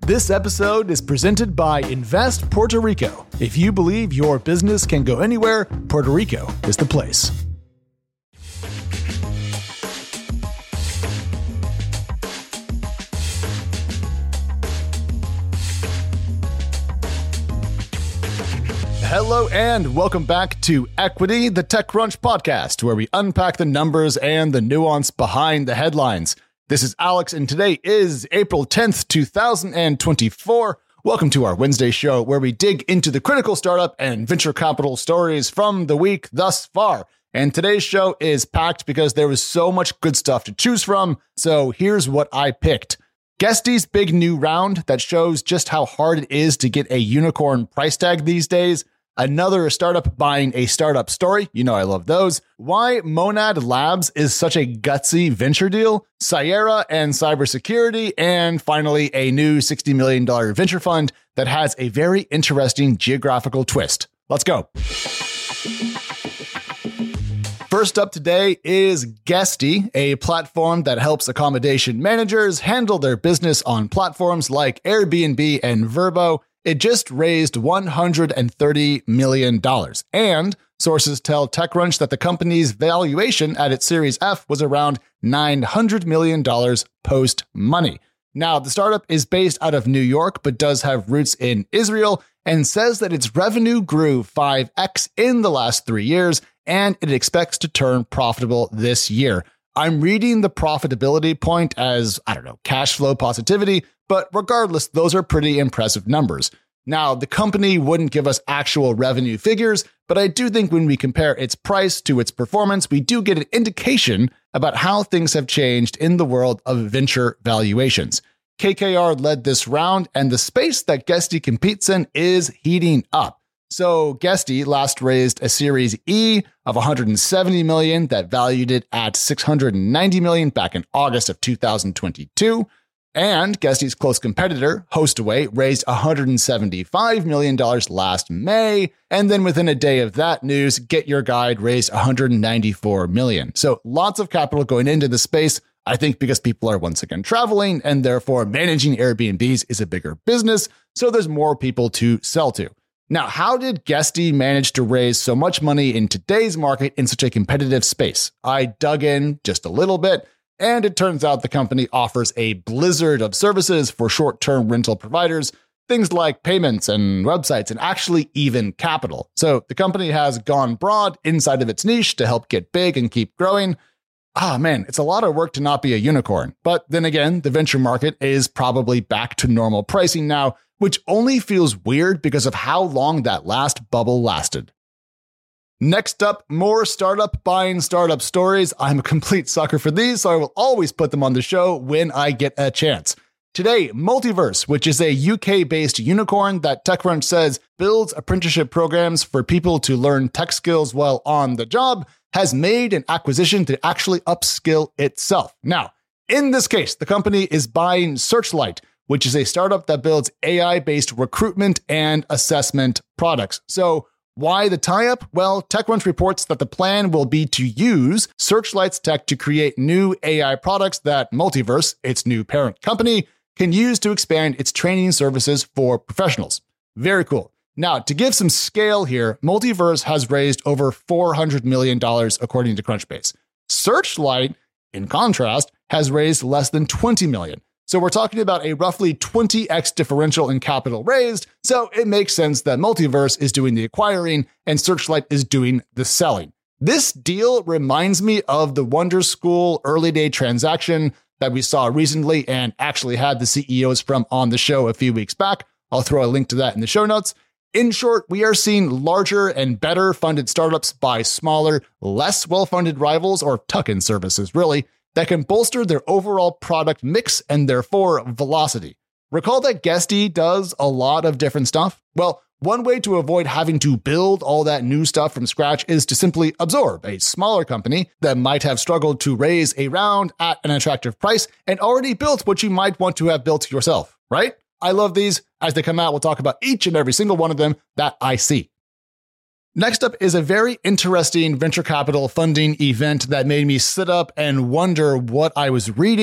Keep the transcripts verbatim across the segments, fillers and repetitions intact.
This episode is presented by Invest Puerto Rico. If you believe your business can go anywhere, Puerto Rico is the place. Hello and welcome back to Equity, the TechCrunch podcast, where we unpack the numbers and the nuance behind the headlines. This is Alex, and today is April tenth, two thousand twenty-four. Welcome to our Wednesday show, where we dig into the critical startup and venture capital stories from the week thus far. And today's show is packed because there was so much good stuff to choose from. So here's what I picked. Guesty's big new round that shows just how hard it is to get a unicorn price tag these days. Another startup buying a startup story. You know I love those. Why Monad Labs is such a gutsy venture deal. Cyera and cybersecurity. And finally, a new sixty million dollars venture fund that has a very interesting geographical twist. Let's go. First up today is Guesty, a platform that helps accommodation managers handle their business on platforms like Airbnb and Vrbo. It just raised one hundred thirty million dollars. And sources tell TechCrunch that the company's valuation at its Series F was around nine hundred million dollars post-money. Now, the startup is based out of New York, but does have roots in Israel, and says that its revenue grew five x in the last three years, and it expects to turn profitable this year. I'm reading the profitability point as, I don't know, cash flow positivity, but regardless, those are pretty impressive numbers. Now, the company wouldn't give us actual revenue figures, but I do think when we compare its price to its performance, we do get an indication about how things have changed in the world of venture valuations. K K R led this round, and the space that Guesty competes in is heating up. So Guesty last raised a Series E of one hundred seventy million dollars that valued it at six hundred ninety million dollars back in August of two thousand twenty-two. And Guesty's close competitor, Hostaway, raised one hundred seventy-five million dollars last May. And then within a day of that news, Get Your Guide raised one hundred ninety-four million dollars. So lots of capital going into the space, I think because people are once again traveling, and therefore managing Airbnbs is a bigger business, so there's more people to sell to. Now, how did Guesty manage to raise so much money in today's market in such a competitive space? I dug in just a little bit, and it turns out the company offers a blizzard of services for short-term rental providers, things like payments and websites, and actually even capital. So the company has gone broad inside of its niche to help get big and keep growing. Ah, man, it's a lot of work to not be a unicorn. But then again, the venture market is probably back to normal pricing now, which only feels weird because of how long that last bubble lasted. Next up, more startup buying startup stories. I'm a complete sucker for these, so I will always put them on the show when I get a chance. Today, Multiverse, which is a U K-based unicorn that TechCrunch says builds apprenticeship programs for people to learn tech skills while on the job, has made an acquisition to actually upskill itself. Now, in this case, the company is buying Searchlight, which is a startup that builds A I-based recruitment and assessment products. So why the tie-up? Well, TechCrunch reports that the plan will be to use Searchlight's tech to create new A I products that Multiverse, its new parent company, can use to expand its training services for professionals. Very cool. Now, to give some scale here, Multiverse has raised over four hundred million dollars according to Crunchbase. Searchlight, in contrast, has raised less than twenty million dollars. So we're talking about a roughly twenty x differential in capital raised, so it makes sense that Multiverse is doing the acquiring and Searchlight is doing the selling. This deal reminds me of the Wonder School early day transaction that we saw recently and actually had the C E Os from on the show a few weeks back. I'll throw a link to that in the show notes. In short, we are seeing larger and better funded startups buy smaller, less well-funded rivals or tuck-in services, really, that can bolster their overall product mix and therefore velocity. Recall that Guesty does a lot of different stuff? Well, one way to avoid having to build all that new stuff from scratch is to simply absorb a smaller company that might have struggled to raise a round at an attractive price and already built what you might want to have built yourself, right? I love these. As they come out, we'll talk about each and every single one of them that I see. Next up is a very interesting venture capital funding event that made me sit up and wonder what I was reading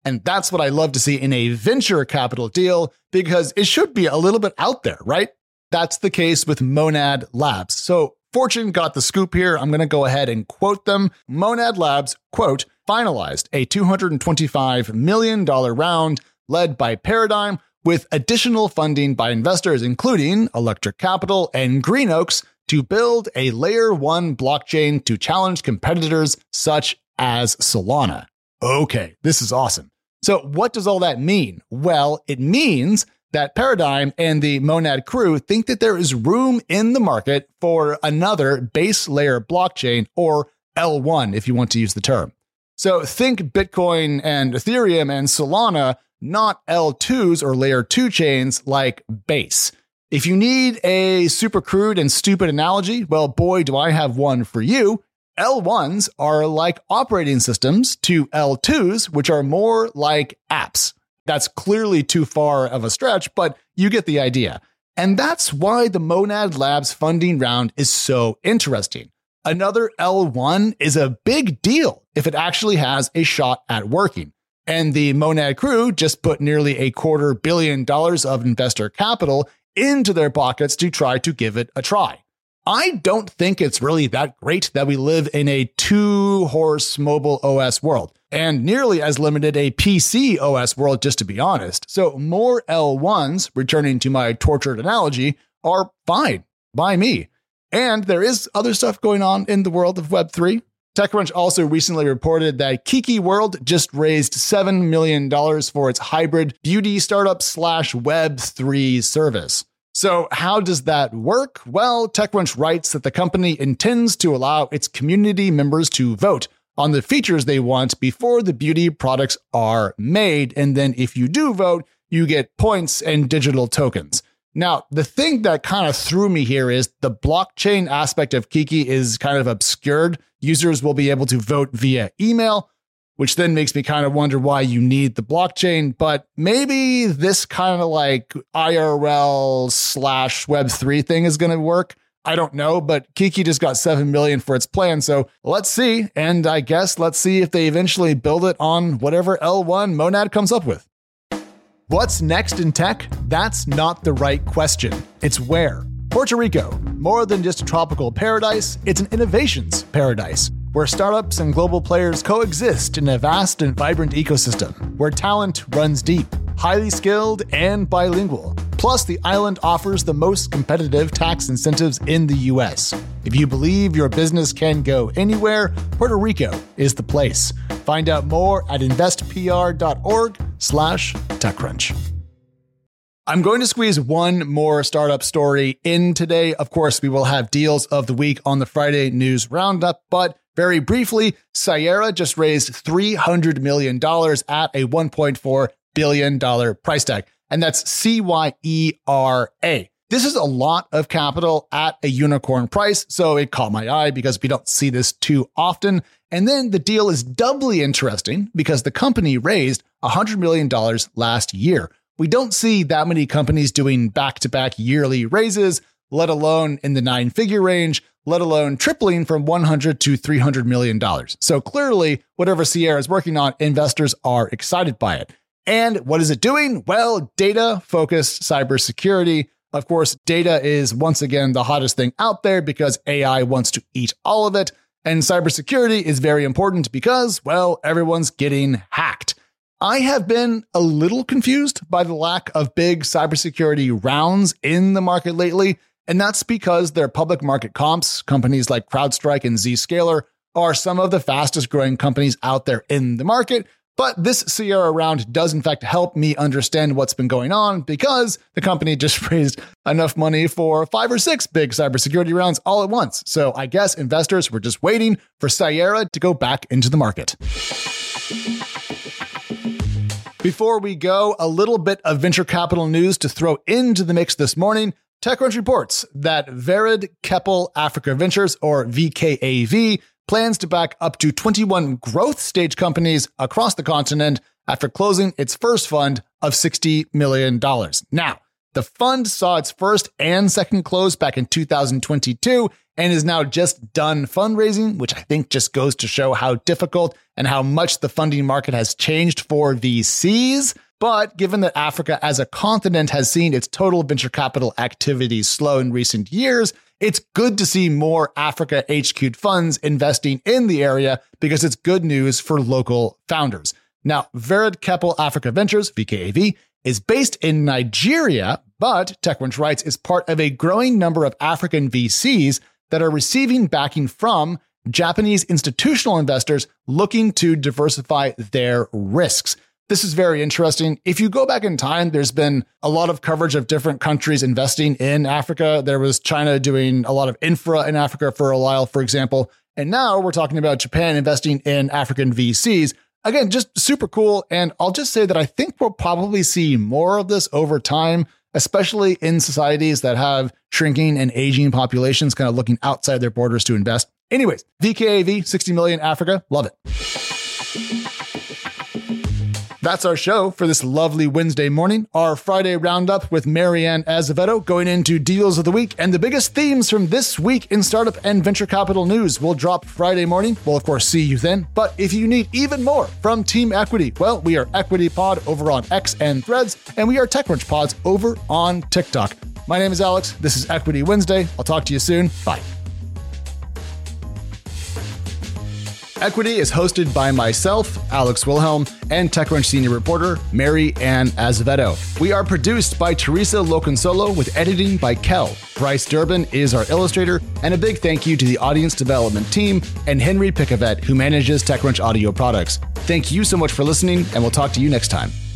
And that's what I love to see in a venture capital deal, because it should be a little bit out there, right? That's the case with Monad Labs. So Fortune got the scoop here. I'm going to go ahead and quote them. Monad Labs, quote, finalized a two hundred twenty-five million dollars round led by Paradigm with additional funding by investors, including Electric Capital and Green Oaks, to build a layer one blockchain to challenge competitors such as Solana. Okay, this is awesome. So what does all that mean? Well, it means that Paradigm and the Monad crew think that there is room in the market for another base layer blockchain, or L one if you want to use the term. So think Bitcoin and Ethereum and Solana, not L twos or layer two chains like Base. If you need a super crude and stupid analogy, well, boy, do I have one for you. L ones are like operating systems to L twos, which are more like apps. That's clearly too far of a stretch, but you get the idea. And that's why the Monad Labs funding round is so interesting. Another L one is a big deal if it actually has a shot at working. And the Monad crew just put nearly a quarter billion dollars of investor capital into their pockets to try to give it a try. I don't think it's really that great that we live in a two-horse mobile O S world, and nearly as limited a P C O S world, just to be honest. So more L ones, returning to my tortured analogy, are fine by me. And there is other stuff going on in the world of Web three. TechCrunch also recently reported that Kiki World just raised seven million dollars for its hybrid beauty startup slash Web three service. So how does that work? Well, TechCrunch writes that the company intends to allow its community members to vote on the features they want before the beauty products are made. And then if you do vote, you get points and digital tokens. Now, the thing that kind of threw me here is the blockchain aspect of Kiki is kind of obscured. Users will be able to vote via email, which then makes me kind of wonder why you need the blockchain. But maybe this kind of like I R L slash Web three thing is going to work. I don't know, but Kiki just got seven million dollars for its plan. So let's see. And I guess let's see if they eventually build it on whatever L one Monad comes up with. What's next in tech? That's not the right question. It's where. Puerto Rico, more than just a tropical paradise, it's an innovations paradise, where startups and global players coexist in a vast and vibrant ecosystem, where talent runs deep, highly skilled, and bilingual. Plus, the island offers the most competitive tax incentives in the U S. If you believe your business can go anywhere, Puerto Rico is the place. Find out more at investpr.org slash TechCrunch. I'm going to squeeze one more startup story in today. Of course, we will have deals of the week on the Friday News Roundup, but very briefly, Cyera just raised three hundred million dollars at a one point four billion dollars price tag, and that's C Y E R A. This is a lot of capital at a unicorn price, so it caught my eye because we don't see this too often. And then the deal is doubly interesting because the company raised one hundred million dollars last year. We don't see that many companies doing back-to-back yearly raises, let alone in the nine-figure range, let alone tripling from one hundred to three hundred million dollars. So clearly, whatever Cyera is working on, investors are excited by it. And what is it doing? Well, data-focused cybersecurity. Of course, data is once again the hottest thing out there because A I wants to eat all of it. And cybersecurity is very important because, well, everyone's getting hacked. I have been a little confused by the lack of big cybersecurity rounds in the market lately, and that's because their public market comps, companies like CrowdStrike and Zscaler, are some of the fastest growing companies out there in the market. But this Cyera round does in fact help me understand what's been going on because the company just raised enough money for five or six big cybersecurity rounds all at once. So I guess investors were just waiting for Cyera to go back into the market. Before we go, a little bit of venture capital news to throw into the mix this morning. TechCrunch reports that Vered Keppel Africa Ventures, or V K A V, plans to back up to twenty-one growth stage companies across the continent after closing its first fund of sixty million dollars. Now, the fund saw its first and second close back in two thousand twenty-two, and is now just done fundraising, which I think just goes to show how difficult and how much the funding market has changed for V Cs. But given that Africa as a continent has seen its total venture capital activity slow in recent years, it's good to see more Africa H Q'd funds investing in the area because it's good news for local founders. Now, Vered Keppel Africa Ventures, V K A V, is based in Nigeria, but TechCrunch writes is part of a growing number of African V Cs that are receiving backing from Japanese institutional investors looking to diversify their risks. This is very interesting. If you go back in time, there's been a lot of coverage of different countries investing in Africa. There was China doing a lot of infra in Africa for a while, for example. And now we're talking about Japan investing in African V Cs. Again, just super cool. And I'll just say that I think we'll probably see more of this over time, especially in societies that have shrinking and aging populations kind of looking outside their borders to invest. Anyways, V K A V, sixty million Africa. Love it. That's our show for this lovely Wednesday morning. Our Friday roundup with Marianne Azevedo going into deals of the week and the biggest themes from this week in startup and venture capital news will drop Friday morning. We'll, of course, see you then. But if you need even more from Team Equity, well, we are Equity Pod over on X and Threads, and we are TechCrunch Pods over on TikTok. My name is Alex. This is Equity Wednesday. I'll talk to you soon. Bye. Equity is hosted by myself, Alex Wilhelm, and TechCrunch senior reporter, Mary Ann Azevedo. We are produced by Teresa Loconsolo with editing by Kel. Bryce Durbin is our illustrator, and a big thank you to the audience development team and Henry Picavet, who manages TechCrunch audio products. Thank you so much for listening, and we'll talk to you next time.